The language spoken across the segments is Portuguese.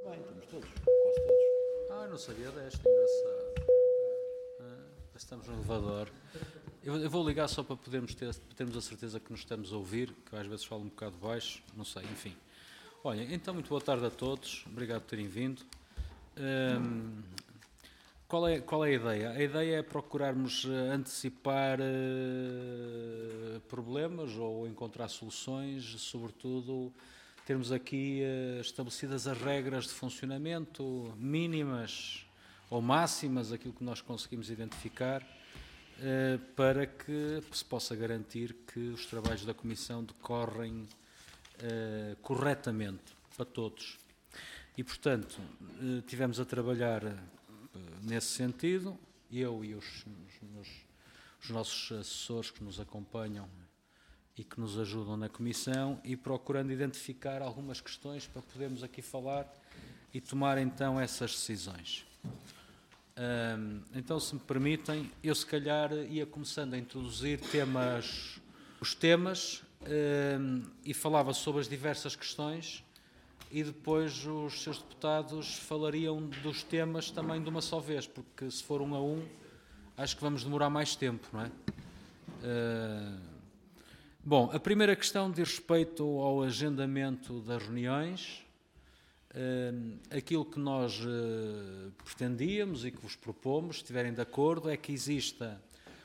Bem, estamos todos, quase todos. Não sabia desta, engraçado. Estamos no elevador. Eu vou ligar só para termos a certeza que nos estamos a ouvir, que eu às vezes falo um bocado baixo, não sei, enfim. Olha, então muito boa tarde a todos, obrigado por terem vindo. Qual é a ideia? A ideia é procurarmos antecipar problemas ou encontrar soluções, sobretudo termos aqui estabelecidas as regras de funcionamento mínimas ou máximas, aquilo que nós conseguimos identificar, para que se possa garantir que os trabalhos da Comissão decorrem corretamente para todos. E, portanto, tivemos a trabalhar nesse sentido, eu e os nossos assessores que nos acompanham e que nos ajudam na Comissão, e procurando identificar algumas questões para podermos aqui falar e tomar então essas decisões. Então, se me permitem, eu se calhar ia começando a introduzir os temas e falava sobre as diversas questões, e depois os seus deputados falariam dos temas também de uma só vez, porque se for um a um, acho que vamos demorar mais tempo, não é? Bom, a primeira questão diz respeito ao agendamento das reuniões. Aquilo que nós pretendíamos e que vos propomos, se estiverem de acordo, é que exista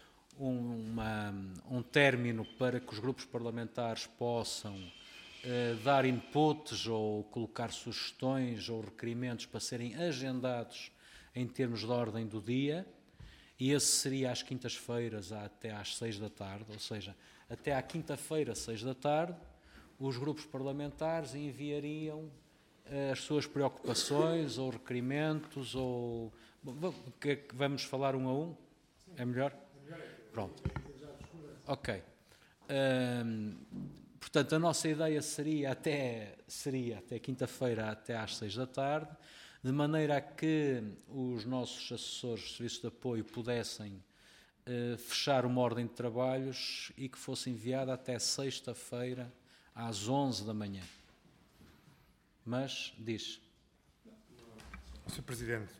um término para que os grupos parlamentares possam dar inputs ou colocar sugestões ou requerimentos para serem agendados em termos de ordem do dia, e esse seria às quintas-feiras até às 6 da tarde, ou seja, até à quinta-feira, 6 da tarde, os grupos parlamentares enviariam as suas preocupações ou requerimentos, ou que é que vamos falar um a um? É melhor? Pronto. Ok. Portanto, a nossa ideia seria até quinta-feira, até às 6 da tarde, de maneira a que os nossos assessores de serviços de apoio pudessem fechar uma ordem de trabalhos e que fosse enviada até sexta-feira, às 11 da manhã. Mas, diz. Sr. Presidente,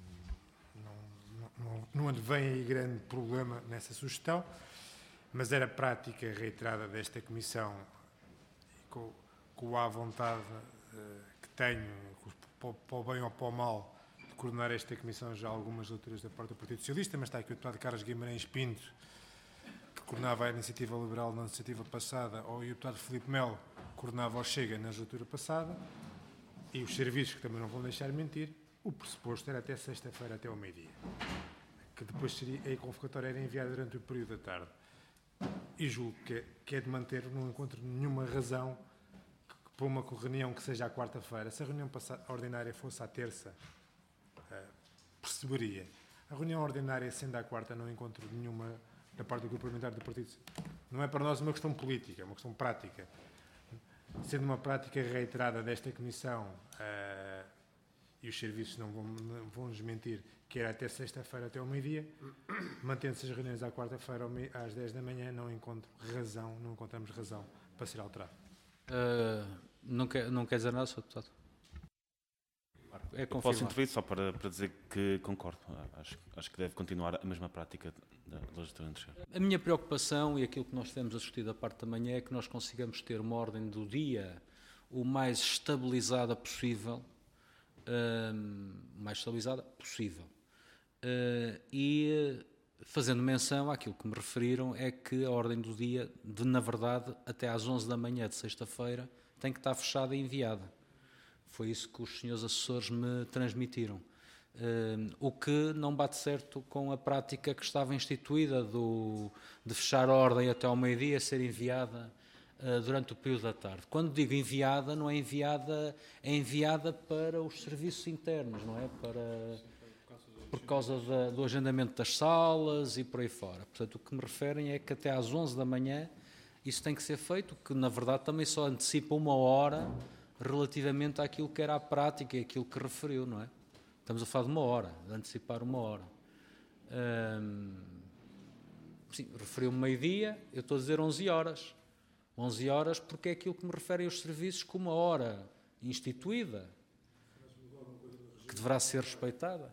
não advém aí grande problema nessa sugestão, mas era prática reiterada desta Comissão, com a vontade que tenho, para o bem ou para o mal, de coordenar esta Comissão já algumas leituras da parte do Partido Socialista, mas está aqui o deputado Carlos Guimarães Pinto, que coordenava a Iniciativa Liberal na iniciativa passada, ou o deputado Filipe Melo, que coordenava o Chega na legislatura passada, e os serviços, que também não vão deixar mentir, o pressuposto era até sexta-feira, até ao meio-dia, que depois seria, a convocatória era enviada durante o período da tarde. E julgo que é de manter, não encontro nenhuma razão para uma reunião que seja à quarta-feira. Se a reunião ordinária fosse à terça, perceberia. A reunião ordinária, sendo à quarta, não encontro nenhuma da parte do Grupo Parlamentar do Partido. Não é para nós uma questão política, é uma questão prática. Sendo uma prática reiterada desta Comissão, e os serviços não vão nos mentir, que era até sexta-feira, até ao meio-dia, mantendo-se as reuniões à quarta-feira às 10 da manhã, não encontramos razão para ser alterado. Não quer dizer nada, Sr. Deputado? Posso intervir só para dizer que concordo. Acho que deve continuar a mesma prática da legislatura anterior. A minha preocupação, e aquilo que nós temos a discutir da parte da manhã, é que nós consigamos ter uma ordem do dia o mais estabilizada possível, e fazendo menção àquilo que me referiram, é que a ordem do dia, na verdade, até às 11 da manhã de sexta-feira, tem que estar fechada e enviada. Foi isso que os senhores assessores me transmitiram. O que não bate certo com a prática que estava instituída de fechar a ordem até ao meio-dia, ser enviada durante o período da tarde. Quando digo enviada, não é enviada, é enviada para os serviços internos, não é? Por causa do agendamento das salas e por aí fora. Portanto, o que me referem é que até às 11 da manhã isso tem que ser feito, que na verdade também só antecipa uma hora relativamente àquilo que era a prática e aquilo que referiu, não é? Estamos a falar de uma hora, de antecipar uma hora. Sim, referiu-me meio-dia, eu estou a dizer 11 horas. 11 horas porque é aquilo que me referem aos serviços como uma hora instituída. deverá ser respeitada.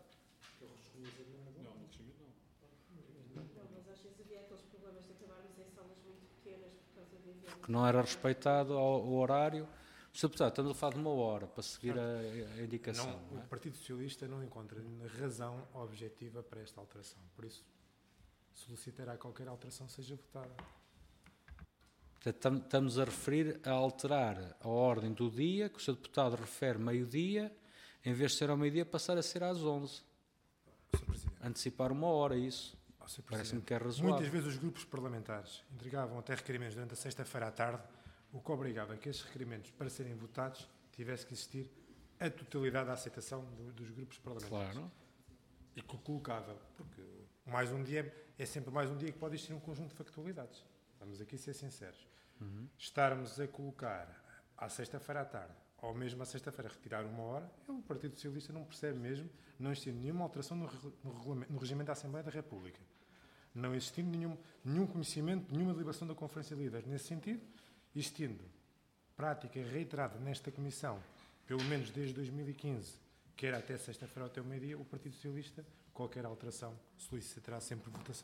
Porque não era respeitado o horário. Sr. Deputado, estamos a falar de 1 hora para seguir a indicação. Não, o Partido Socialista não encontra razão objetiva para esta alteração. Por isso, solicitará que qualquer alteração seja votada. Portanto, estamos a referir a alterar a ordem do dia, que o Sr. Deputado refere meio-dia, em vez de ser ao meio-dia, passar a ser às 11. Antecipar 1 hora, isso. Parece-me que é razoável. Muitas vezes os grupos parlamentares entregavam até requerimentos durante a sexta-feira à tarde, o que obrigava a que esses requerimentos, para serem votados, tivesse que existir a totalidade da aceitação dos grupos parlamentares. Claro. E que colocava, porque mais um dia é sempre mais um dia que pode existir um conjunto de factualidades. Vamos aqui ser sinceros. Estarmos a colocar à sexta-feira à tarde, ou mesmo à sexta-feira retirar 1 hora, o Partido Socialista não percebe mesmo, não existindo nenhuma alteração no regimento da Assembleia da República. Não existindo nenhum conhecimento, nenhuma deliberação da Conferência de Líderes nesse sentido, existindo prática reiterada nesta Comissão, pelo menos desde 2015, que era até sexta-feira até o meio-dia, o Partido Socialista, qualquer alteração, solicitará sempre votação.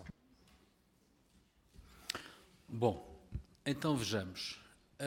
Bom, então vejamos.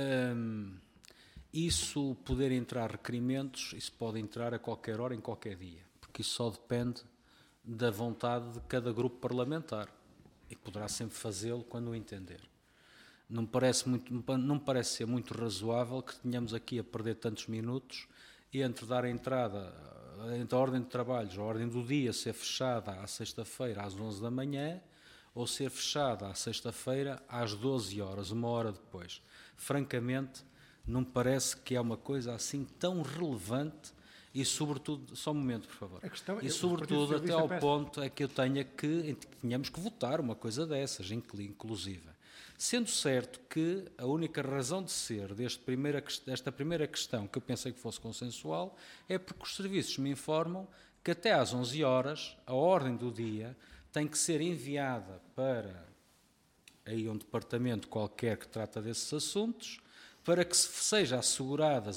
Isso poder entrar requerimentos, isso pode entrar a qualquer hora, em qualquer dia, porque isso só depende da vontade de cada grupo parlamentar e poderá sempre fazê-lo quando o entender. Não me parece ser muito razoável que tenhamos aqui a perder tantos minutos entre dar a entrada, entre a ordem de trabalhos, a ordem do dia ser fechada à sexta-feira às 11 da manhã ou ser fechada à sexta-feira às 12 horas, 1 hora depois. Francamente, não me parece que é uma coisa assim tão relevante e, sobretudo, só um momento, por favor. E, sobretudo, até ao ponto é que eu tenhamos que votar uma coisa dessas, inclusive. Sendo certo que a única razão de ser desta primeira questão, que eu pensei que fosse consensual, é porque os serviços me informam que até às 11 horas a ordem do dia tem que ser enviada para aí um departamento qualquer que trata desses assuntos, para que seja assegurada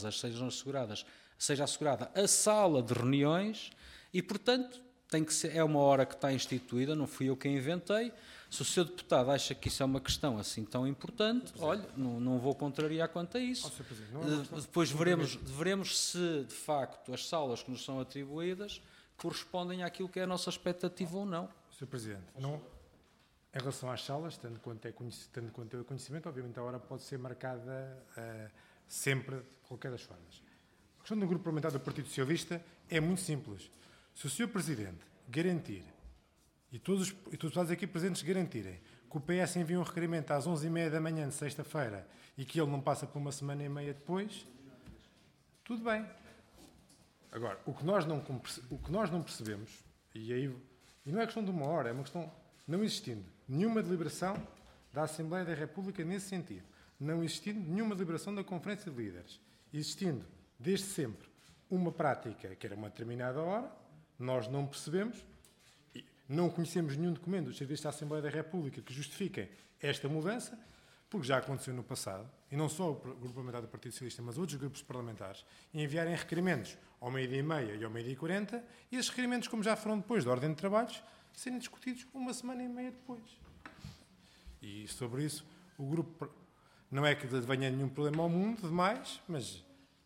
a sala de reuniões e, portanto, é uma hora que está instituída, não fui eu quem inventei. Se o Sr. Deputado acha que isso é uma questão assim tão importante, olha, não vou contrariar quanto a isso. Depois veremos se, de facto, as salas que nos são atribuídas correspondem àquilo que é a nossa expectativa ou não. Sr. Presidente, em relação às salas, tanto quanto é conhecimento, obviamente a hora pode ser marcada sempre, de qualquer das formas. A questão do Grupo Parlamentar do Partido Socialista é muito simples. Se o Sr. Presidente garantir, e todos os deputados aqui presentes garantirem, que o PS envia um requerimento às 11h30 da manhã de sexta-feira e que ele não passa por 1 semana e meia depois, tudo bem. Agora, o que nós não percebemos, e não é questão de 1 hora, é uma questão, não existindo nenhuma deliberação da Assembleia da República nesse sentido, não existindo nenhuma deliberação da Conferência de Líderes, existindo, desde sempre, uma prática que era uma determinada hora, nós não percebemos, não conhecemos nenhum documento dos serviços da Assembleia da República que justifiquem esta mudança, porque já aconteceu no passado, e não só o Grupo Parlamentar do Partido Socialista, mas outros grupos parlamentares, enviarem requerimentos ao 12h30 e ao 12h40, e esses requerimentos, como já foram depois da ordem de trabalhos, serem discutidos 1 semana e meia depois. E sobre isso, o grupo não é que venha nenhum problema ao mundo demais, mas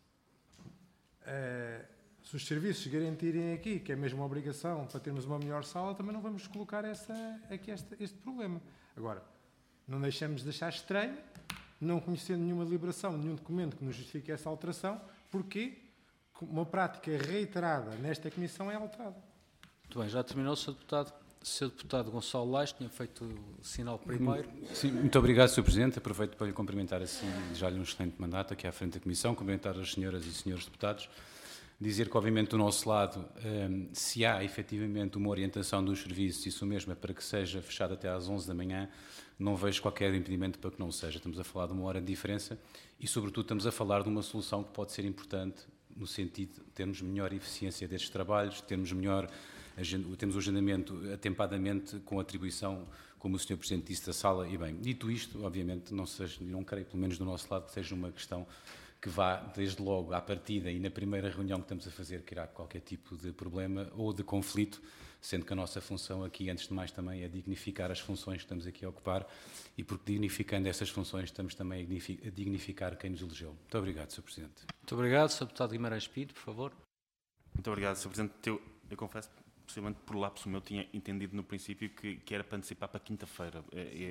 se os serviços garantirem aqui que é mesmo uma obrigação para termos uma melhor sala, também não vamos colocar este problema. Agora, não deixamos de deixar estranho, não conhecendo nenhuma deliberação, nenhum documento que nos justifique essa alteração, porque uma prática reiterada nesta Comissão é alterada. Muito bem, já terminou, Sr. Deputado? O Sr. Deputado Gonçalo Lage tinha feito o sinal primeiro. Sim, muito obrigado, Sr. Presidente. Aproveito para lhe cumprimentar assim, já-lhe um excelente mandato aqui à frente da Comissão, cumprimentar as senhoras e senhores deputados. Dizer que, obviamente, do nosso lado, se há efetivamente uma orientação dos serviços, isso mesmo é para que seja fechado até às 11 da manhã, não vejo qualquer impedimento para que não seja. Estamos a falar de 1 hora de diferença e, sobretudo, estamos a falar de uma solução que pode ser importante no sentido de termos melhor eficiência destes trabalhos, temos o agendamento atempadamente com atribuição, como o Sr. Presidente disse, da sala. E bem, dito isto, obviamente, não creio, pelo menos do nosso lado, que seja uma questão que vá, desde logo, à partida e na primeira reunião que estamos a fazer, criar qualquer tipo de problema ou de conflito, sendo que a nossa função aqui, antes de mais, também é dignificar as funções que estamos aqui a ocupar e porque dignificando essas funções estamos também a dignificar quem nos elegeu. Muito obrigado, Sr. Presidente. Muito obrigado, Sr. Deputado Guimarães Pinto, por favor. Muito obrigado, Sr. Presidente. Eu confesso, possivelmente por lapso meu, tinha entendido no princípio que era para antecipar para quinta-feira.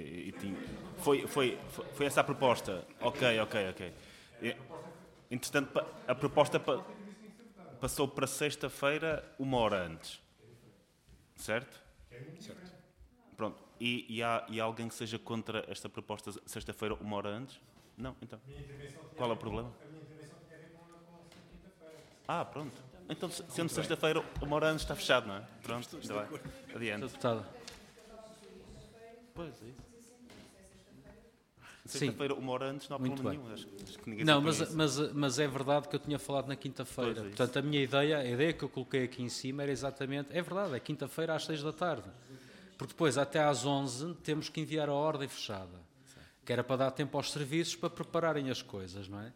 Foi essa a proposta. Ok. Entretanto, a proposta passou para sexta-feira, 1 hora antes. Certo? Certo. Pronto. E há alguém que seja contra esta proposta sexta-feira, 1 hora antes? Não? Então. Qual é o problema? A minha intervenção tinha a ver com quinta-feira. Pronto. Então, sendo sexta-feira, 1 hora antes está fechado, não é? Pronto, está bem. Adiante. Sr. Deputado. Pois é isso. Sexta-feira, 1 hora antes, não há Muito problema bem. nenhum. Acho que ninguém Não, se opõe a isso. mas é verdade que eu tinha falado na quinta-feira. Pois é isso. Portanto, a ideia que eu coloquei aqui em cima era exatamente, é verdade, é quinta-feira às 6 da tarde. Porque depois, até às 11, temos que enviar a ordem fechada. Que era para dar tempo aos serviços para prepararem as coisas, não é?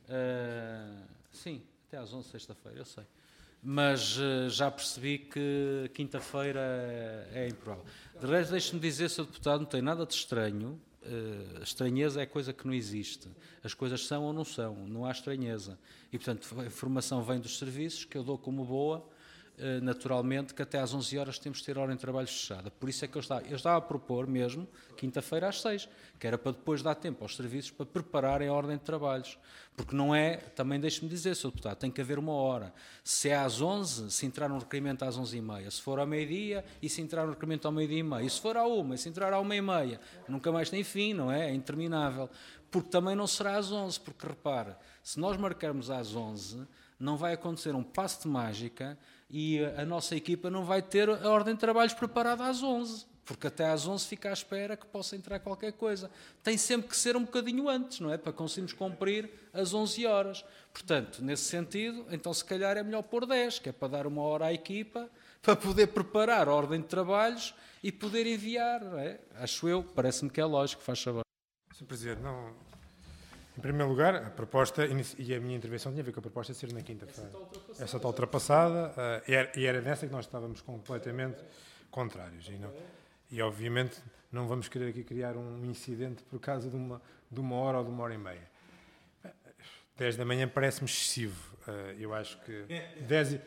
Sim, até às 11, sexta-feira, eu sei. Mas já percebi que quinta-feira é improvável. De resto, deixe-me dizer, Sr. Deputado, não tem nada de estranho. Estranheza é coisa que não existe. As coisas são ou não são, não há estranheza. E, portanto, a informação vem dos serviços, que eu dou como boa, naturalmente, que até às 11 horas temos de ter a ordem de trabalho fechada. Por isso é que eu estava a propor mesmo quinta-feira às 6, que era para depois dar tempo aos serviços para prepararem a ordem de trabalhos. Porque não é, também deixe-me dizer, Sr. Deputado, tem que haver 1 hora. Se é às 11, se entrar um requerimento às 11h30, se for ao meio-dia e se entrar um requerimento ao meio-dia e meio, e se for à 1, e se entrar à 1h30, nunca mais tem fim, não é? É interminável. Porque também não será às 11, porque repara, se nós marcarmos às 11, não vai acontecer um passo de mágica e a nossa equipa não vai ter a ordem de trabalhos preparada às 11, porque até às 11 fica à espera que possa entrar qualquer coisa. Tem sempre que ser um bocadinho antes, não é? Para conseguirmos cumprir às 11 horas. Portanto, nesse sentido, então se calhar é melhor pôr 10, que é para dar 1 hora à equipa, para poder preparar a ordem de trabalhos e poder enviar, não é? Acho eu, parece-me que é lógico, faz favor. Sr. Presidente, não... Em primeiro lugar, a proposta, e a minha intervenção tinha a ver com a proposta de ser na quinta-feira. Essa está ultrapassada, e era nessa que nós estávamos completamente contrários. E obviamente não vamos querer aqui criar um incidente por causa de uma hora ou de 1 hora e meia. 10 da manhã parece-me excessivo. Eu acho que 10h30,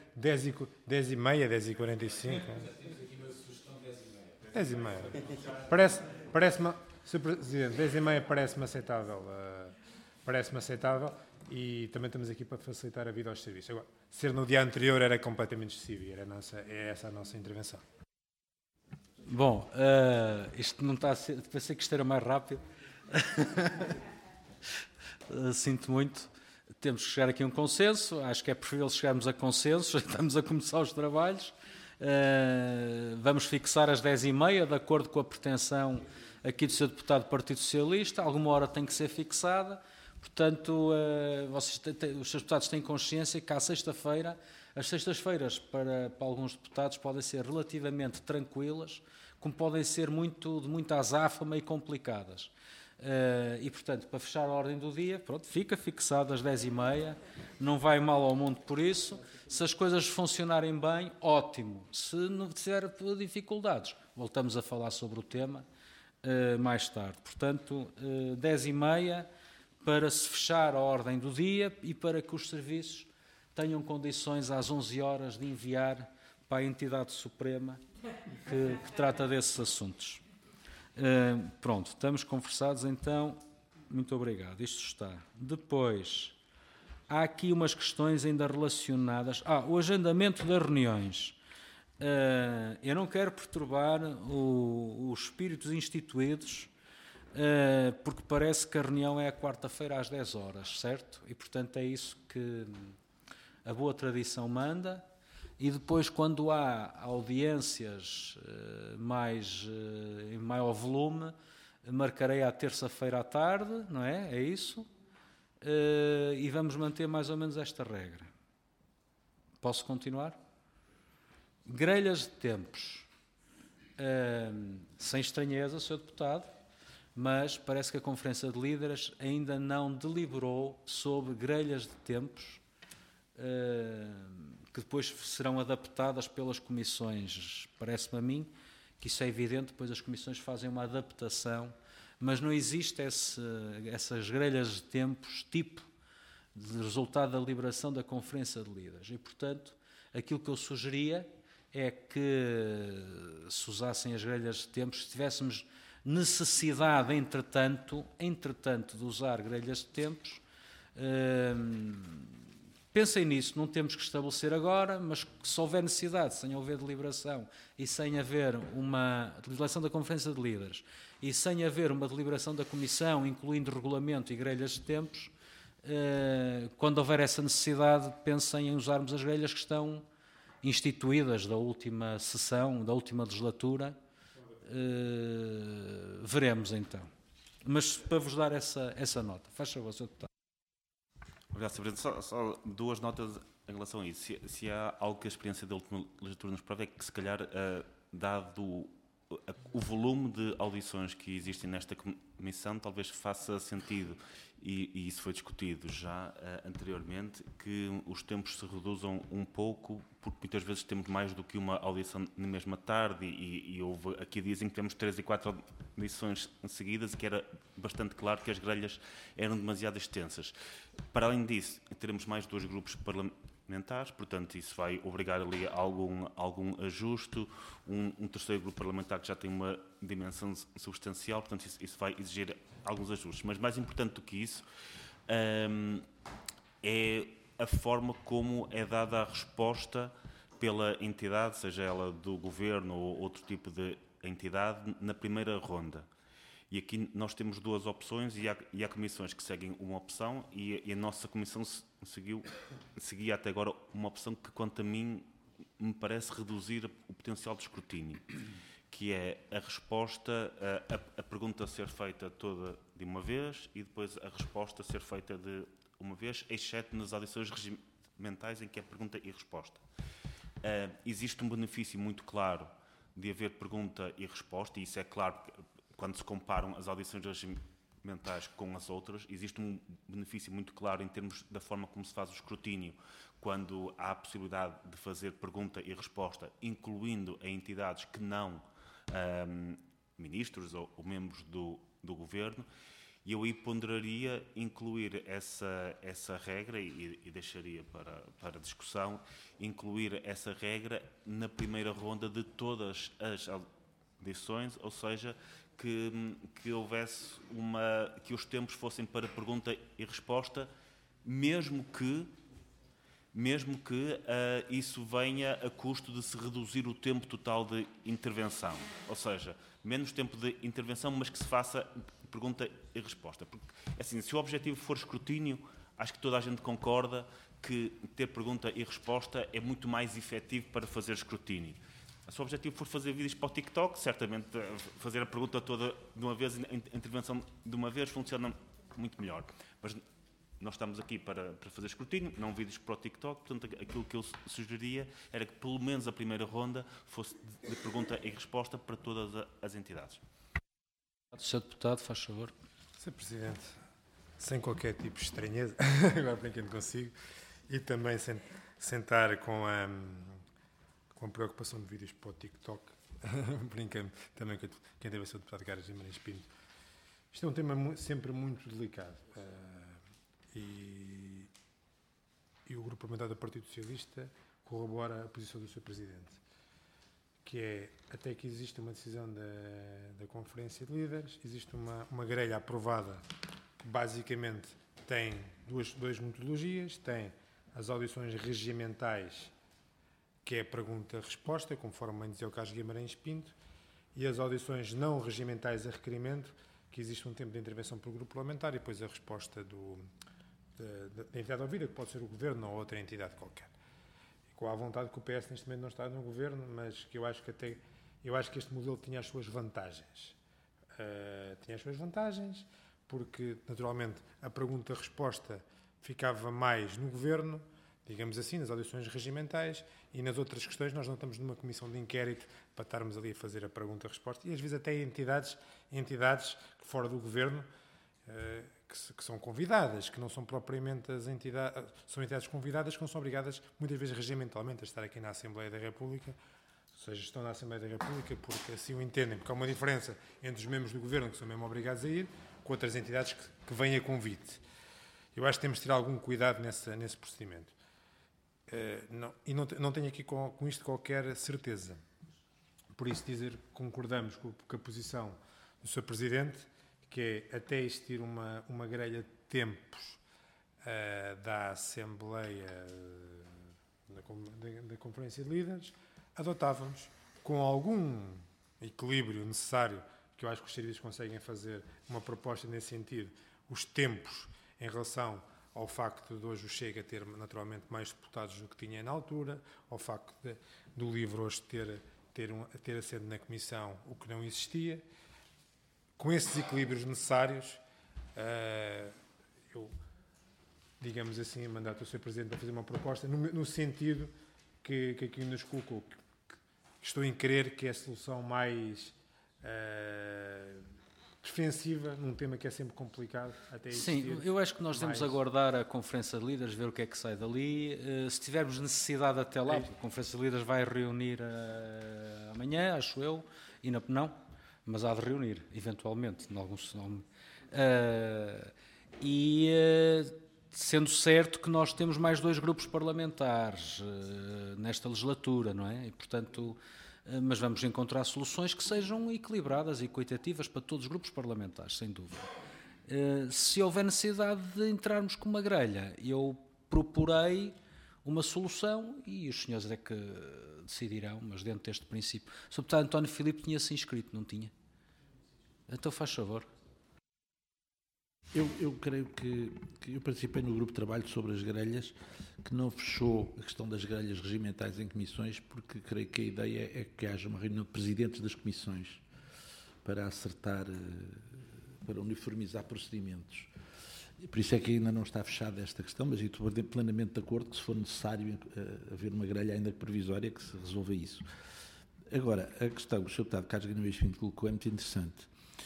10h45... 10h30. Parece-me... Sr. Presidente, 10h30 parece-me aceitável. Parece-me aceitável e também estamos aqui para facilitar a vida aos serviços. Agora, ser no dia anterior era completamente excessivo e é essa a nossa intervenção. Bom, isto não está a ser... Pensei que isto era mais rápido. Sinto muito. Temos que chegar aqui a um consenso. Acho que é preferível chegarmos a consenso. Estamos a começar os trabalhos. Vamos fixar às 10h30, de acordo com a pretensão aqui do Sr. Deputado do Partido Socialista. Alguma hora tem que ser fixada. Portanto, os Srs. Deputados têm consciência que à sexta-feira, as sextas-feiras para alguns deputados podem ser relativamente tranquilas, como podem ser de muita azáfama e complicadas. E, portanto, para fechar a ordem do dia, pronto, fica fixado às 10h30, não vai mal ao mundo por isso. Se as coisas funcionarem bem, ótimo. Se não tiver dificuldades, voltamos a falar sobre o tema mais tarde. Portanto, 10h30 para se fechar a ordem do dia e para que os serviços tenham condições às 11 horas de enviar para a entidade suprema que trata desses assuntos. Pronto, estamos conversados então. Muito obrigado. Isto está. Depois, há aqui umas questões ainda relacionadas. O agendamento das reuniões. Eu não quero perturbar os espíritos instituídos, porque parece que a reunião é a quarta-feira às 10 horas, certo? E, portanto, é isso que a boa tradição manda. E depois, quando há audiências em maior volume, marcarei à terça-feira à tarde, não é? É isso. E vamos manter mais ou menos esta regra. Posso continuar? Grelhas de tempos. Sem estranheza, Sr. Deputado, mas parece que a Conferência de Líderes ainda não deliberou sobre grelhas de tempos que depois serão adaptadas pelas comissões. Parece-me a mim que isso é evidente, depois as comissões fazem uma adaptação, mas não existe essas grelhas de tempos tipo de resultado da deliberação da Conferência de Líderes. E, portanto, aquilo que eu sugeria é que se usassem as grelhas de tempos, se tivéssemos necessidade, entretanto, de usar grelhas de tempos, pensem nisso, não temos que estabelecer agora, mas se houver necessidade, sem houver deliberação e sem haver uma deliberação da Conferência de Líderes e sem haver uma deliberação da Comissão, incluindo regulamento e grelhas de tempos, quando houver essa necessidade, pensem em usarmos as grelhas que estão instituídas da última sessão, da última legislatura. Veremos então. Mas para vos dar essa nota, faz favor, Sr. Deputado. Obrigado, Sr. Presidente. Só 2 notas em relação a isso. Se há algo que a experiência da última legislatura nos prova, é que, se calhar, dado o volume de audições que existem nesta comissão, talvez faça sentido, e isso foi discutido já anteriormente, que os tempos se reduzam um pouco, porque muitas vezes temos mais do que uma audição na mesma tarde, e houve aqui dias em que temos 3 e 4 audições seguidas, que era bastante claro que as grelhas eram demasiado extensas. Para além disso, teremos mais 2 grupos parlamentares, portanto isso vai obrigar ali a algum ajuste, um terceiro grupo parlamentar que já tem uma dimensão substancial, portanto isso vai exigir alguns ajustes. Mas mais importante do que isso é a forma como é dada a resposta pela entidade, seja ela do Governo ou outro tipo de entidade, na primeira ronda. E aqui nós temos 2 opções e há comissões que seguem uma opção e a nossa comissão seguia até agora uma opção que, quanto a mim, me parece reduzir o potencial de escrutínio, que é a resposta, a pergunta ser feita toda de uma vez e depois a resposta ser feita de uma vez, exceto nas audições regimentais em que é pergunta e resposta. Existe um benefício muito claro de haver pergunta e resposta, e isso é claro quando se comparam as audições regimentais com as outras. Existe um benefício muito claro em termos da forma como se faz o escrutínio, quando há a possibilidade de fazer pergunta e resposta, incluindo a entidades que não ministros ou membros do Governo, e eu aí ponderaria incluir essa regra, e deixaria para discussão, incluir essa regra na primeira ronda de todas as audições, ou seja, que houvesse que os tempos fossem para pergunta e resposta, mesmo que isso venha a custo de se reduzir o tempo total de intervenção. Ou seja, menos tempo de intervenção, mas que se faça pergunta e resposta. Porque, assim, se o objetivo for escrutínio, acho que toda a gente concorda que ter pergunta e resposta é muito mais efetivo para fazer escrutínio. Se o objetivo for fazer vídeos para o TikTok, certamente fazer a pergunta toda de uma vez, a intervenção de uma vez, funciona muito melhor. Mas nós estamos aqui para fazer escrutínio, não vídeos para o TikTok, portanto aquilo que eu sugeriria era que pelo menos a primeira ronda fosse de pergunta e resposta para todas as entidades. Sr. Deputado, faz favor. Sr. Presidente, sem qualquer tipo de estranheza, agora brincando consigo, e também sentar com a preocupação de vídeos para o TikTok, brincando também com quem deve ser o deputado Carlos Guimarães Pinto. Isto é um tema sempre muito delicado. E o Grupo Parlamentar do Partido Socialista corrobora a posição do Sr. Presidente, que é, até que existe uma decisão da Conferência de Líderes, existe uma grelha aprovada que basicamente tem duas metodologias, tem as audições regimentais, que é a pergunta-resposta, conforme bem dizia o Carlos Guimarães Pinto, e as audições não regimentais a requerimento, que existe um tempo de intervenção pelo grupo parlamentar e depois a resposta da entidade ouvida, que pode ser o Governo ou outra entidade qualquer. E com a vontade que o PS neste momento não está no Governo, mas que eu acho que este modelo tinha as suas vantagens. Porque, naturalmente, a pergunta-resposta ficava mais no Governo, digamos assim, nas audições regimentais, e nas outras questões nós não estamos numa comissão de inquérito para estarmos ali a fazer a pergunta-resposta, e às vezes até entidades que fora do governo que são convidadas, que não são propriamente as entidades, são entidades convidadas que não são obrigadas muitas vezes regimentalmente a estar aqui na Assembleia da República, ou seja, estão na Assembleia da República porque assim o entendem, porque há uma diferença entre os membros do governo que são mesmo obrigados a ir, com outras entidades que vêm a convite. Eu acho que temos de ter algum cuidado nesse procedimento. Não tenho aqui com isto qualquer certeza. Por isso dizer que concordamos com a posição do Sr. Presidente, que é até existir uma grelha de tempos da Assembleia da Conferência de Líderes, adotávamos com algum equilíbrio necessário, que eu acho que os serviços conseguem fazer uma proposta nesse sentido, os tempos em relação ao facto de hoje o Chega ter naturalmente mais deputados do que tinha na altura, ao facto do LIVRE hoje ter assento na Comissão, o que não existia. Com esses equilíbrios necessários, eu, digamos assim, mandato ao Sr. Presidente a fazer uma proposta no sentido que aqui nos colocou, que estou em crer que é a solução mais defensiva num tema que é sempre complicado. Até sim, eu acho que nós devemos aguardar a Conferência de Líderes, ver o que é que sai dali. Se tivermos necessidade até lá, porque a Conferência de Líderes vai reunir amanhã, acho eu, e não, mas há de reunir, eventualmente, em algum nome. Sendo certo que nós temos mais 2 grupos parlamentares nesta legislatura, não é? E, portanto, mas vamos encontrar soluções que sejam equilibradas e equitativas para todos os grupos parlamentares, sem dúvida. Se houver necessidade de entrarmos com uma grelha, eu proporei uma solução e os senhores é que decidirão, mas dentro deste princípio. O Sr. Deputado António Filipe tinha-se inscrito, não tinha? Então faz favor. Eu creio que eu participei no grupo de trabalho sobre as grelhas, que não fechou a questão das grelhas regimentais em comissões, porque creio que a ideia é que haja uma reunião de presidentes das comissões para acertar, para uniformizar procedimentos. Por isso é que ainda não está fechada esta questão, mas eu estou plenamente de acordo que, se for necessário haver uma grelha ainda provisória, que se resolva isso. Agora, a questão que o Sr. Deputado Carlos Guimarães Pinto colocou é muito interessante.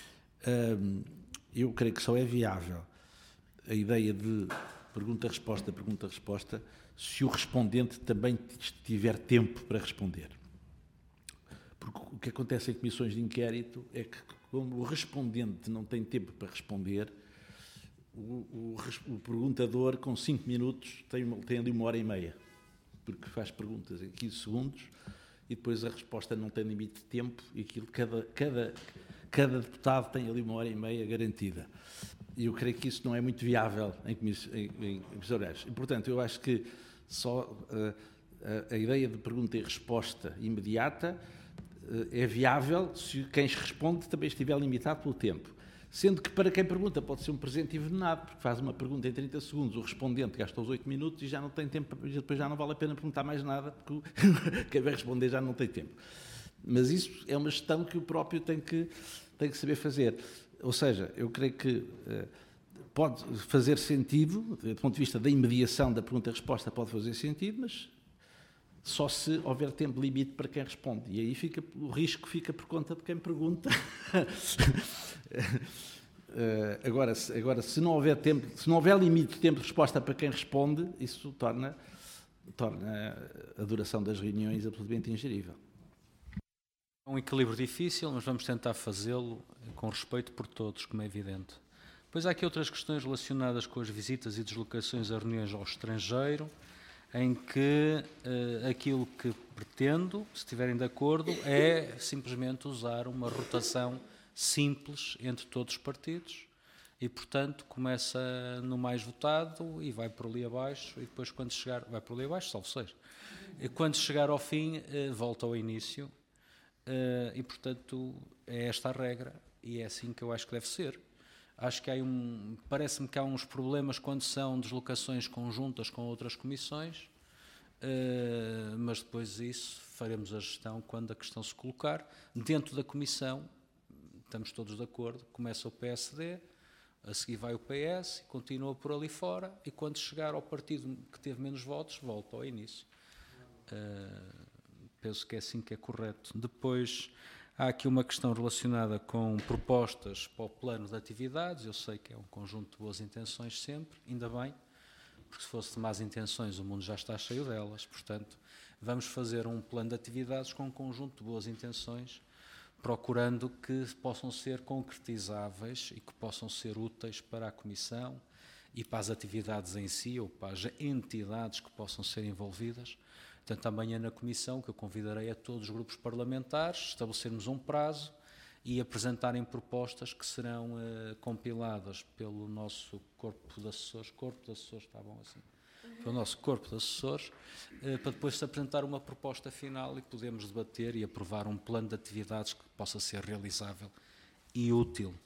Eu creio que só é viável a ideia de pergunta-resposta, se o respondente também tiver tempo para responder. Porque o que acontece em comissões de inquérito é que, como o respondente não tem tempo para responder, o perguntador, com 5 minutos, tem ali 1h30, porque faz perguntas em 15 segundos e depois a resposta não tem limite de tempo e aquilo, cada deputado tem ali 1h30 garantida. E eu creio que isso não é muito viável em comissões orais. E, portanto, eu acho que só a ideia de pergunta e resposta imediata é viável se quem responde também estiver limitado pelo tempo. Sendo que para quem pergunta pode ser um presente envenenado, porque faz uma pergunta em 30 segundos, o respondente gasta os 8 minutos e já não tem tempo, e depois já não vale a pena perguntar mais nada, porque quem vai responder já não tem tempo. Mas isso é uma gestão que o próprio tem que saber fazer. Ou seja, eu creio que pode fazer sentido, do ponto de vista da imediação da pergunta e resposta, pode fazer sentido, mas só se houver tempo limite para quem responde. E aí o risco fica por conta de quem pergunta. Agora, se não houver tempo, se não houver limite de tempo de resposta para quem responde, isso torna a duração das reuniões absolutamente ingerível. É um equilíbrio difícil, mas vamos tentar fazê-lo com respeito por todos, como é evidente. Depois há aqui outras questões relacionadas com as visitas e deslocações a reuniões ao estrangeiro, em que aquilo que pretendo, se estiverem de acordo, é simplesmente usar uma rotação simples entre todos os partidos e, portanto, começa no mais votado e vai por ali abaixo e depois, quando chegar, vai por ali abaixo, salvo seja. E quando chegar ao fim, volta ao início e, portanto, é esta a regra e é assim que eu acho que deve ser. Acho que parece-me que há uns problemas quando são deslocações conjuntas com outras comissões, mas depois disso faremos a gestão quando a questão se colocar. Dentro da comissão, estamos todos de acordo, começa o PSD, A seguir vai o PS, continua por ali fora, e quando chegar ao partido que teve menos votos, volta ao início. Penso que é assim que é correto. Depois, há aqui uma questão relacionada com propostas para o plano de atividades. Eu sei que é um conjunto de boas intenções sempre, ainda bem, porque se fosse de más intenções o mundo já está cheio delas. Portanto, vamos fazer um plano de atividades com um conjunto de boas intenções, procurando que possam ser concretizáveis e que possam ser úteis para a Comissão e para as atividades em si, ou para as entidades que possam ser envolvidas. Portanto, amanhã na Comissão, que eu convidarei a todos os grupos parlamentares, estabelecermos um prazo e apresentarem propostas que serão compiladas pelo nosso corpo de assessores, está bom assim? Pelo nosso corpo de assessores, para depois se apresentar uma proposta final e podemos debater e aprovar um plano de atividades que possa ser realizável e útil.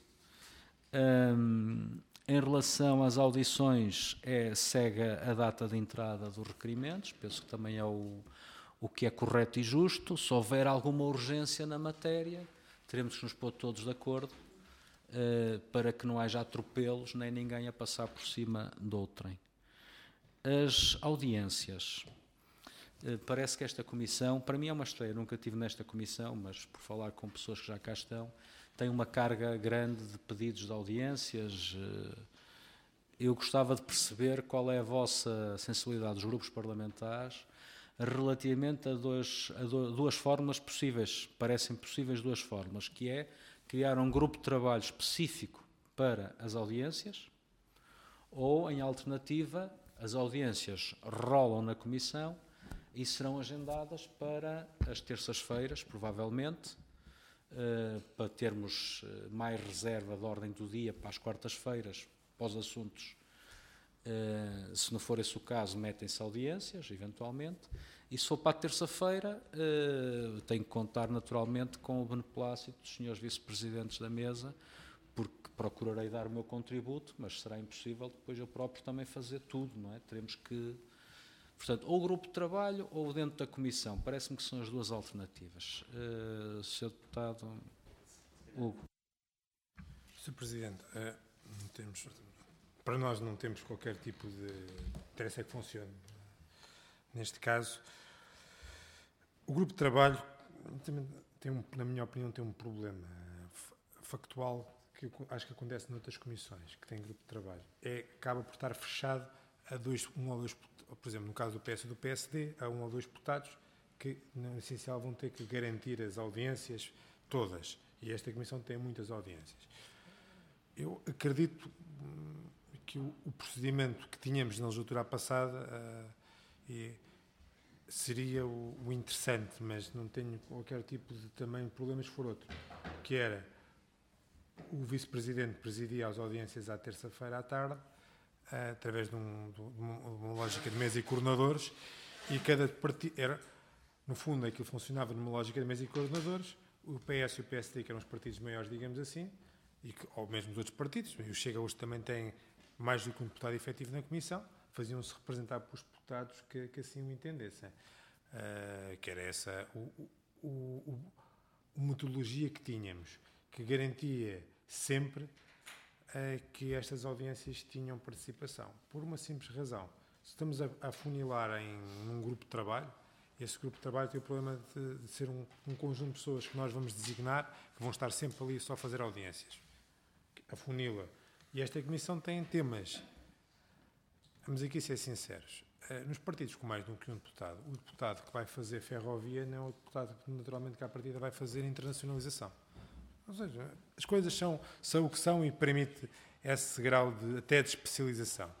Em relação às audições, segue a data de entrada dos requerimentos, penso que também é o que é correto e justo. Se houver alguma urgência na matéria, teremos que nos pôr todos de acordo para que não haja atropelos nem ninguém a passar por cima do outrem. As audiências. Parece que esta comissão, para mim é uma estreia, nunca estive nesta comissão, mas por falar com pessoas que já cá estão, tem uma carga grande de pedidos de audiências. Eu gostava de perceber qual é a vossa sensibilidade dos grupos parlamentares relativamente a duas formas possíveis. Parecem possíveis duas formas, que é criar um grupo de trabalho específico para as audiências ou, em alternativa, as audiências rolam na Comissão e serão agendadas para as terças-feiras, provavelmente, para termos mais reserva de ordem do dia para as quartas-feiras, para os assuntos. Se não for esse o caso, metem-se audiências, eventualmente. E se for para a terça-feira, tenho que contar naturalmente com o beneplácito dos senhores vice-presidentes da mesa, porque procurarei dar o meu contributo, mas será impossível depois eu próprio também fazer tudo, não é? Teremos que... Portanto, ou o grupo de trabalho ou dentro da Comissão. Parece-me que são as duas alternativas. Sr. Deputado Hugo. Sr. Presidente, para nós não temos qualquer tipo de interesse que funcione. Neste caso, o grupo de trabalho, na minha opinião, tem um problema factual que acho que acontece noutras comissões que têm grupo de trabalho. Acaba por estar fechado a um ou dois, por exemplo, no caso do PS e do PSD, a um ou dois deputados que, no essencial, vão ter que garantir as audiências todas. E esta comissão tem muitas audiências. Eu acredito que o procedimento que tínhamos na legislatura passada seria o interessante, mas não tenho qualquer tipo de também problemas se for outro, que era o vice-presidente presidia as audiências à terça-feira à tarde, através de uma lógica de mesa e coordenadores, e cada partido era, no fundo, aquilo funcionava numa lógica de mesa e coordenadores. O PS e o PSD, que eram os partidos maiores, digamos assim, ou mesmo os outros partidos, e o Chega hoje também tem mais do que um deputado efetivo na comissão, faziam-se representar pelos deputados que assim o entendessem. Que era essa a metodologia que tínhamos, que garantia sempre que estas audiências tinham participação. Por uma simples razão. Se estamos a afunilar num grupo de trabalho, esse grupo de trabalho tem o problema de ser um conjunto de pessoas que nós vamos designar, que vão estar sempre ali só a fazer audiências. Afunila. E esta comissão tem temas. Vamos aqui ser sinceros. Nos partidos com mais do que um deputado, o deputado que vai fazer ferrovia não é o deputado que naturalmente que à partida vai fazer internacionalização. Ou seja, as coisas são o que são e permite esse grau até de especialização.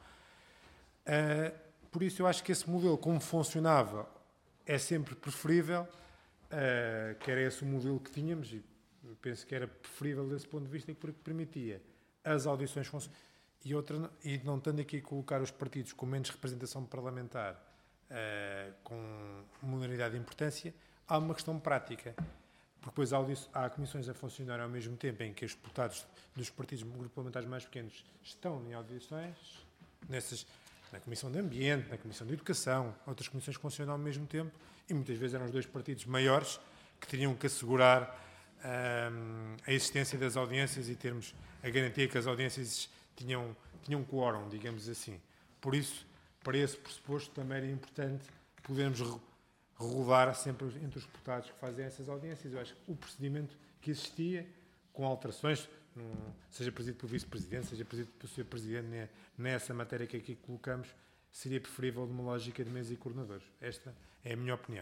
Por isso eu acho que esse modelo, como funcionava, é sempre preferível, que era esse o modelo que tínhamos, e penso que era preferível desse ponto de vista, porque permitia as audições funcionarem. E não tendo aqui a colocar os partidos com menos representação parlamentar, com uma unidade de importância, há uma questão prática. Porque depois há comissões a funcionar ao mesmo tempo em que os deputados dos partidos grupos parlamentares mais pequenos estão em audições, na Comissão de Ambiente, na Comissão de Educação, outras comissões que funcionam ao mesmo tempo, e muitas vezes eram os dois partidos maiores que teriam que assegurar a existência das audiências e termos a garantia que as audiências tinham quórum, digamos assim. Por isso, para esse pressuposto também era importante podermos rodar sempre entre os deputados que fazem essas audiências. Eu acho que o procedimento que existia, com alterações, seja presidido pelo vice-presidente, seja presidido pelo Sr. Presidente, nessa matéria que aqui colocamos, seria preferível de uma lógica de mesa e coordenadores. Esta é a minha opinião.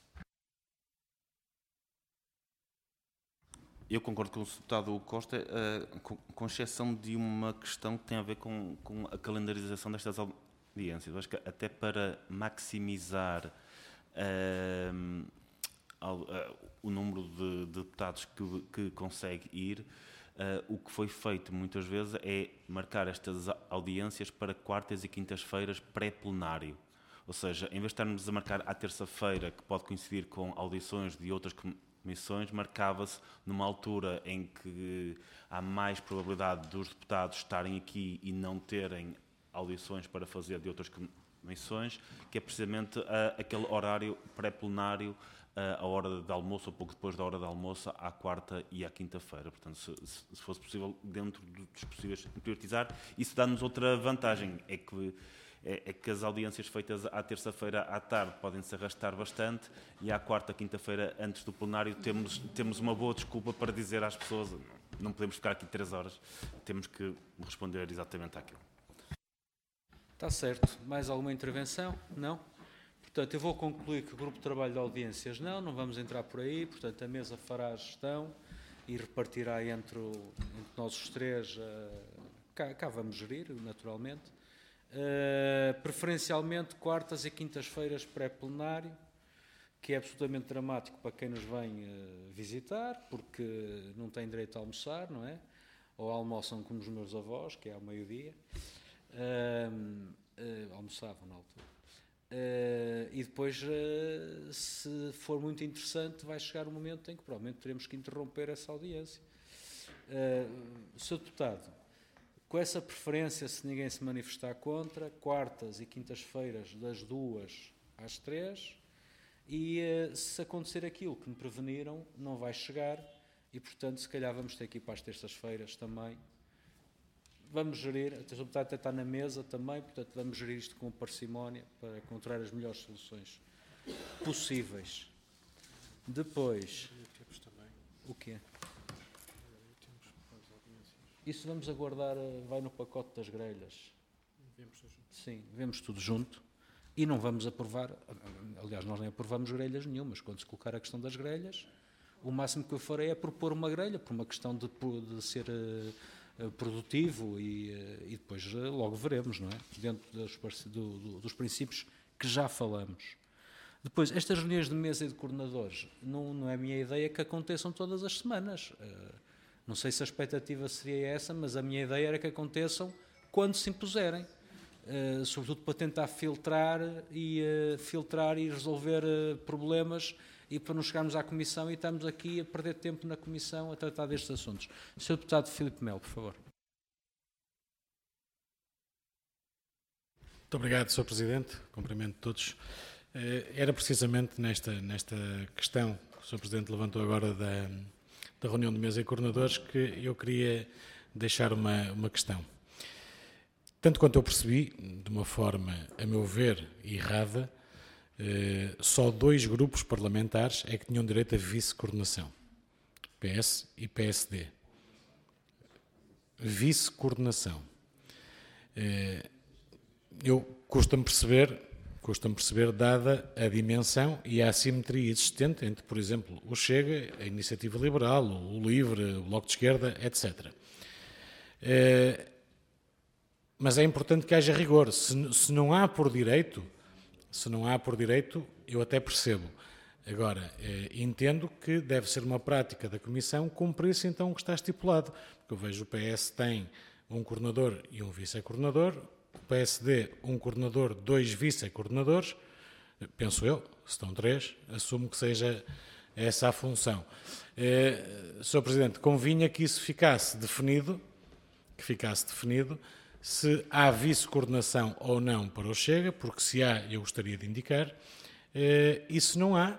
Eu concordo com o Sr. Deputado Costa, com exceção de uma questão que tem a ver com a calendarização destas audiências. Eu acho que até para maximizar o número de deputados que consegue ir, o que foi feito muitas vezes é marcar estas audiências para quartas e quintas-feiras pré-plenário. Ou seja, em vez de estarmos a marcar à terça-feira, que pode coincidir com audições de outras comissões, marcava-se numa altura em que há mais probabilidade dos deputados estarem aqui e não terem audições para fazer de outras comissões, que é precisamente aquele horário pré-plenário, a hora de almoço, ou pouco depois da hora de almoço, à quarta e à quinta-feira. Portanto, se fosse possível, dentro dos possíveis, priorizar, isso dá-nos outra vantagem, é que as audiências feitas à terça-feira à tarde podem se arrastar bastante e à quarta, quinta-feira, antes do plenário, temos uma boa desculpa para dizer às pessoas: não podemos ficar aqui 3 horas, temos que responder exatamente àquilo. Está certo. Mais alguma intervenção? Não? Portanto, eu vou concluir que o grupo de trabalho de audiências não vamos entrar por aí. Portanto, a mesa fará a gestão e repartirá entre nós os três. Cá vamos gerir, naturalmente. Preferencialmente quartas e quintas-feiras pré-plenário, que é absolutamente dramático para quem nos vem visitar, porque não tem direito a almoçar, não é? Ou almoçam como os meus avós, que é ao meio-dia. Almoçavam na altura. E depois, se for muito interessante, vai chegar um momento em que provavelmente teremos que interromper essa audiência. Sr. Deputado, com essa preferência, se ninguém se manifestar contra, quartas e quintas-feiras das 2 às 3, e se acontecer aquilo que me preveniram, não vai chegar, e portanto se calhar vamos ter que ir para as terças-feiras também. Vamos gerir, o Sr. Deputado até está na mesa também, portanto vamos gerir isto com parcimónia para encontrar as melhores soluções possíveis. Depois, o quê? Isso vamos aguardar, vai no pacote das grelhas. Sim, vemos tudo junto. E não vamos aprovar, aliás, nós nem aprovamos grelhas nenhumas. Quando se colocar a questão das grelhas, o máximo que eu farei é propor uma grelha, por uma questão de ser produtivo e depois logo veremos, não é? Dentro dos princípios que já falamos. Depois, estas reuniões de mesa e de coordenadores, não é a minha ideia que aconteçam todas as semanas. Não sei se a expectativa seria essa, mas a minha ideia era que aconteçam quando se impuserem. Sobretudo para tentar filtrar e resolver problemas, e para não chegarmos à Comissão e estamos aqui a perder tempo na Comissão a tratar destes assuntos. Sr. Deputado Filipe Melo, por favor. Muito obrigado, Sr. Presidente. Cumprimento todos. Era precisamente nesta questão que o Sr. Presidente levantou agora da reunião de mesa e coordenadores que eu queria deixar uma questão. Tanto quanto eu percebi, de uma forma, a meu ver, errada, só 2 grupos parlamentares é que tinham direito a vice-coordenação. PS e PSD. Vice-coordenação. Custa-me perceber, dada a dimensão e a assimetria existente entre, por exemplo, o Chega, a Iniciativa Liberal, o Livre, o Bloco de Esquerda, etc. Mas é importante que haja rigor. Se não há por direito, eu até percebo. Agora, entendo que deve ser uma prática da Comissão cumprir-se então o que está estipulado. Porque eu vejo o PS tem um coordenador e um vice-coordenador, o PSD um coordenador, 2 vice-coordenadores, penso eu, se estão 3, assumo que seja essa a função. Sr. Presidente, convinha que isso ficasse definido, se há vice-coordenação ou não para o Chega, porque se há, eu gostaria de indicar, e se não há,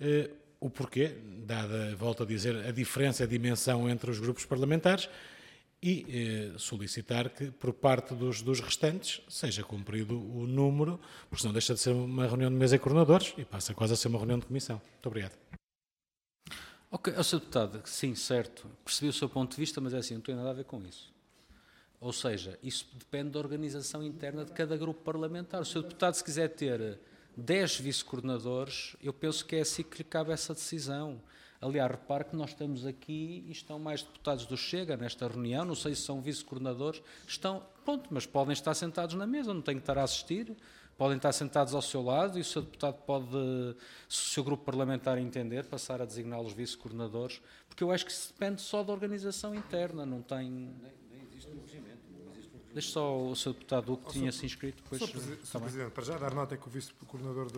o porquê, dada, volto a dizer, a diferença, a dimensão entre os grupos parlamentares, e solicitar que, por parte dos restantes, seja cumprido o número, porque senão deixa de ser uma reunião de mesa de coordenadores e passa quase a ser uma reunião de comissão. Muito obrigado. Ok, Sr. Deputado, sim, certo, percebi o seu ponto de vista, mas é assim, não tem nada a ver com isso. Ou seja, isso depende da organização interna de cada grupo parlamentar. O Sr. Deputado, se quiser ter 10 vice-coordenadores, eu penso que é assim que lhe cabe essa decisão. Aliás, repare que nós estamos aqui e estão mais deputados do Chega nesta reunião, não sei se são vice-coordenadores, estão, pronto, mas podem estar sentados na mesa, não têm que estar a assistir, podem estar sentados ao seu lado e o Sr. Deputado pode, se o seu grupo parlamentar entender, passar a designá-los vice-coordenadores, porque eu acho que isso depende só da organização interna, não tem... Deixe só o Sr. Deputado Hugo, que tinha se inscrito. Depois, Sr. Presidente, para já dar nota que o vice-coordenador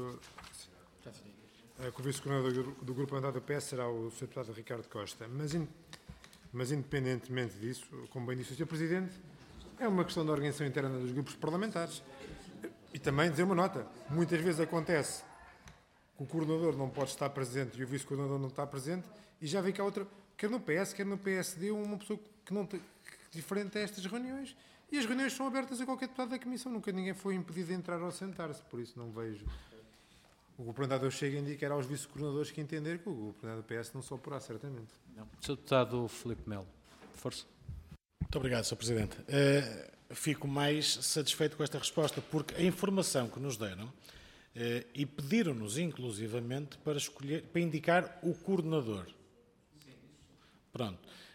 do grupo parlamentar do PS será o Sr. Deputado Ricardo Costa. Mas independentemente disso, como bem disse o Sr. Presidente, é uma questão da organização interna dos grupos parlamentares. E também dizer uma nota, muitas vezes acontece que o coordenador não pode estar presente e o vice-coordenador não está presente, e já vem cá outra, quer no PS, quer no PSD, uma pessoa que não tem, diferente a estas reuniões. E as reuniões são abertas a qualquer deputado da Comissão. Nunca ninguém foi impedido de entrar ou sentar-se. Por isso não vejo. O governador Chega indica era aos vice-coordenadores que entender que o governador do PS não só porá, certamente. Não. Sr. Deputado Filipe Melo, força. Muito obrigado, Sr. Presidente. Fico mais satisfeito com esta resposta, porque a informação que nos deram e pediram-nos, inclusivamente, para indicar o coordenador. Pronto.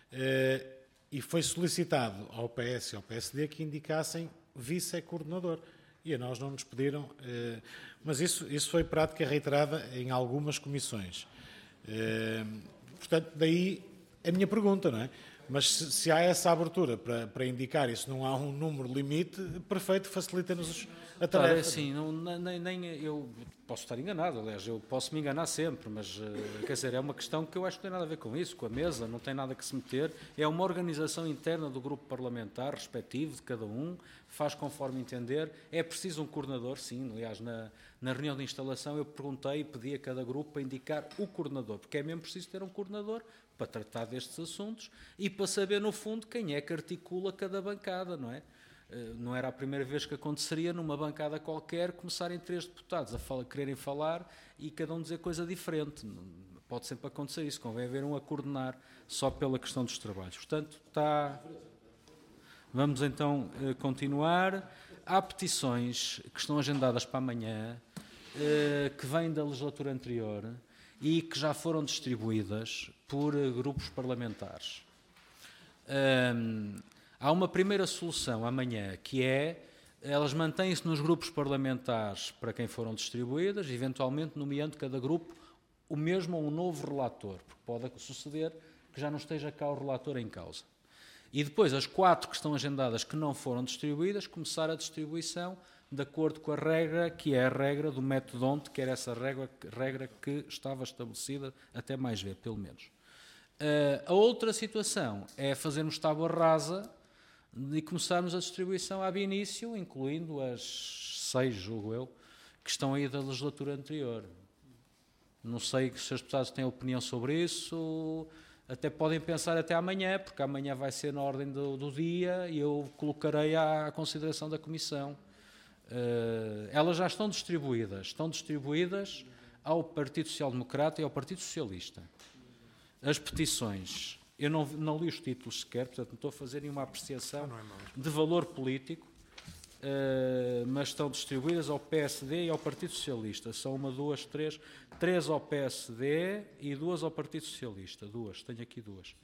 E foi solicitado ao PS e ao PSD que indicassem vice-coordenador. E a nós não nos pediram. Mas isso foi prática reiterada em algumas comissões. Portanto, daí a minha pergunta, não é? Mas se há essa abertura para indicar isso, não há um número limite, perfeito, facilita-nos a tarefa. Assim, nem eu posso estar enganado, aliás, eu posso me enganar sempre, mas quer dizer, é uma questão que eu acho que não tem nada a ver com isso, com a mesa, não tem nada que se meter, é uma organização interna do grupo parlamentar, respectivo de cada um, faz conforme entender, é preciso um coordenador, sim, aliás, na reunião de instalação eu perguntei e pedi a cada grupo para indicar o coordenador, porque é mesmo preciso ter um coordenador para tratar destes assuntos e para saber, no fundo, quem é que articula cada bancada, não é? Não era a primeira vez que aconteceria numa bancada qualquer começarem 3 deputados a quererem falar e cada um dizer coisa diferente. Pode sempre acontecer isso, convém haver um a coordenar só pela questão dos trabalhos. Portanto, vamos então continuar. Há petições que estão agendadas para amanhã, que vêm da legislatura anterior e que já foram distribuídas por grupos parlamentares. Há uma primeira solução amanhã, que elas mantêm-se nos grupos parlamentares para quem foram distribuídas, eventualmente nomeando cada grupo o mesmo ou um novo relator, porque pode suceder que já não esteja cá o relator em causa. E depois as 4 que estão agendadas que não foram distribuídas, começar a distribuição de acordo com a regra, que é a regra do método onde, que era essa regra que estava estabelecida até mais ver, pelo menos. A outra situação é fazermos tábua rasa e começarmos a distribuição ab início, incluindo as 6, julgo eu, que estão aí da legislatura anterior. Não sei se os deputados têm opinião sobre isso, até podem pensar até amanhã, porque amanhã vai ser na ordem do dia e eu colocarei à consideração da Comissão. Elas já estão distribuídas ao Partido Social Democrata e ao Partido Socialista. As petições, eu não li os títulos sequer, portanto não estou a fazer nenhuma apreciação de valor político, mas estão distribuídas ao PSD e ao Partido Socialista. São 1, 2, 3, 3 ao PSD e 2 ao Partido Socialista. 2, tenho aqui 2.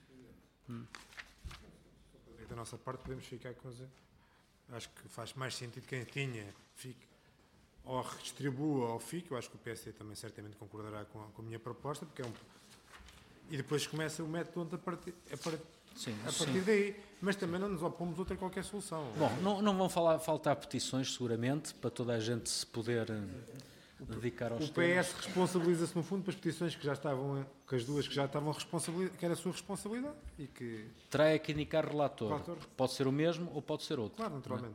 Da nossa parte podemos ficar com acho que faz mais sentido quem tinha fique ou redistribua ou fique. Eu acho que o PSD também certamente concordará com a minha proposta, porque e depois começa o método a partir daí, mas também não nos opomos a outra qualquer solução. Bom, não vão faltar petições, seguramente, para toda a gente se poder dedicar aos temas. O PS responsabiliza-se, no fundo, pelas petições que já estavam, que as 2 que já estavam que era a sua responsabilidade e que... Terá que indicar relator. Pode ser o mesmo ou pode ser outro. Claro, naturalmente.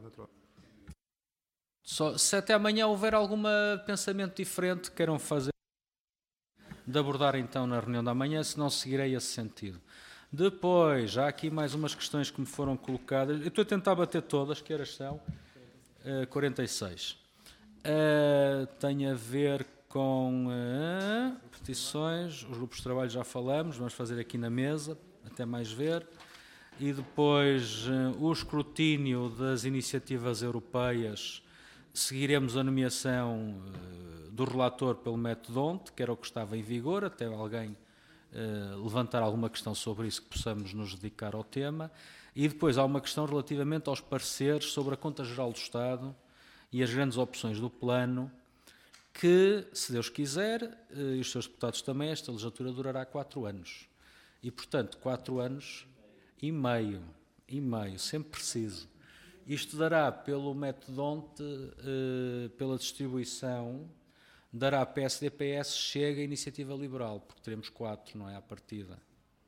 Se até amanhã houver algum pensamento diferente que queiram fazer, de abordar então na reunião da manhã, se não seguirei esse sentido. Depois, há aqui mais umas questões que me foram colocadas. Eu estou a tentar bater todas, que horas são? 46. Tem a ver com petições, os grupos de trabalho já falamos, vamos fazer aqui na mesa, até mais ver. E depois o escrutínio das iniciativas europeias, seguiremos a nomeação do relator pelo método ONT, que era o que estava em vigor, até alguém levantar alguma questão sobre isso que possamos nos dedicar ao tema. E depois há uma questão relativamente aos pareceres sobre a Conta Geral do Estado e as grandes opções do plano, que, se Deus quiser, e os seus deputados também, esta legislatura durará 4 anos. E, portanto, 4 anos e meio, sempre preciso. Isto dará, pelo método ONT, pela distribuição, dará PSD, PS, Chega e Iniciativa Liberal, porque teremos 4, não é, à partida.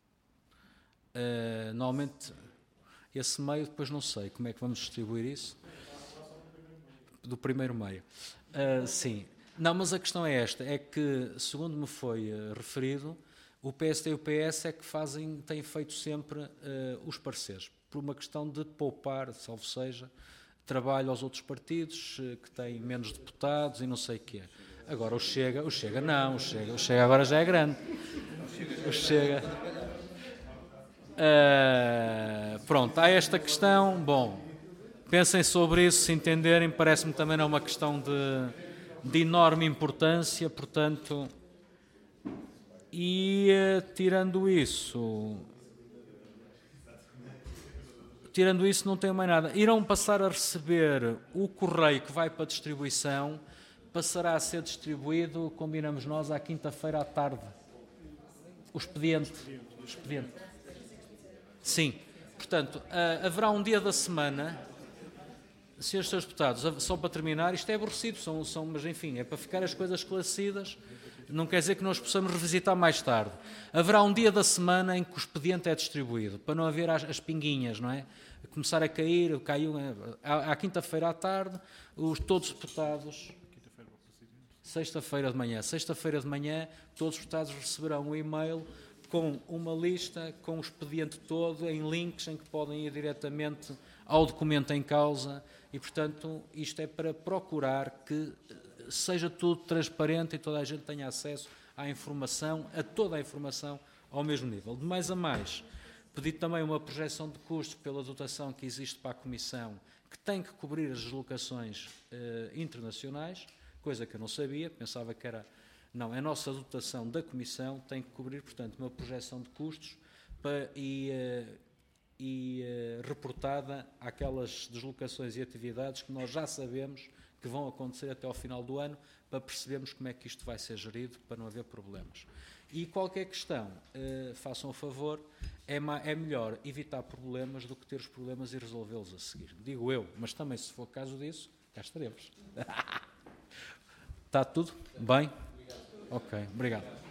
Normalmente, esse meio, depois não sei como é que vamos distribuir isso. Do primeiro meio. Sim. Não, mas a questão é esta, é que, segundo me foi referido, o PSD e o PS é que têm feito sempre os pareceres, por uma questão de poupar, salvo seja, trabalho aos outros partidos que têm menos deputados e não sei o quê. Agora o Chega não, o Chega agora já é grande. O Chega... pronto, há esta questão, bom, pensem sobre isso, se entenderem, parece-me também não é uma questão de enorme importância, portanto, e tirando isso não tenho mais nada. Irão passar a receber o correio que vai para a distribuição, passará a ser distribuído, combinamos nós, à quinta-feira à tarde. O expediente. Sim. Portanto, haverá um dia da semana, senhores deputados, só para terminar, isto é aborrecido, mas enfim, é para ficar as coisas esclarecidas, não quer dizer que nós possamos revisitar mais tarde. Haverá um dia da semana em que o expediente é distribuído, para não haver as pinguinhas, não é? Começar a cair, caiu à quinta-feira à tarde, todos os deputados... Sexta-feira de manhã, todos os deputados receberão um e-mail com uma lista, com o expediente todo, em links em que podem ir diretamente ao documento em causa e, portanto, isto é para procurar que seja tudo transparente e toda a gente tenha acesso à informação, a toda a informação, ao mesmo nível. De mais a mais, pedi também uma projeção de custos pela dotação que existe para a Comissão, que tem que cobrir as deslocações internacionais, coisa que eu não sabia, pensava que era... Não, a nossa dotação da Comissão tem que cobrir, portanto, uma projeção de custos reportada àquelas deslocações e atividades que nós já sabemos que vão acontecer até ao final do ano, para percebermos como é que isto vai ser gerido, para não haver problemas. E qualquer questão, façam o favor, é melhor evitar problemas do que ter os problemas e resolvê-los a seguir. Digo eu, mas também, se for caso disso, cá estaremos. Está tudo bem? Ok, obrigado.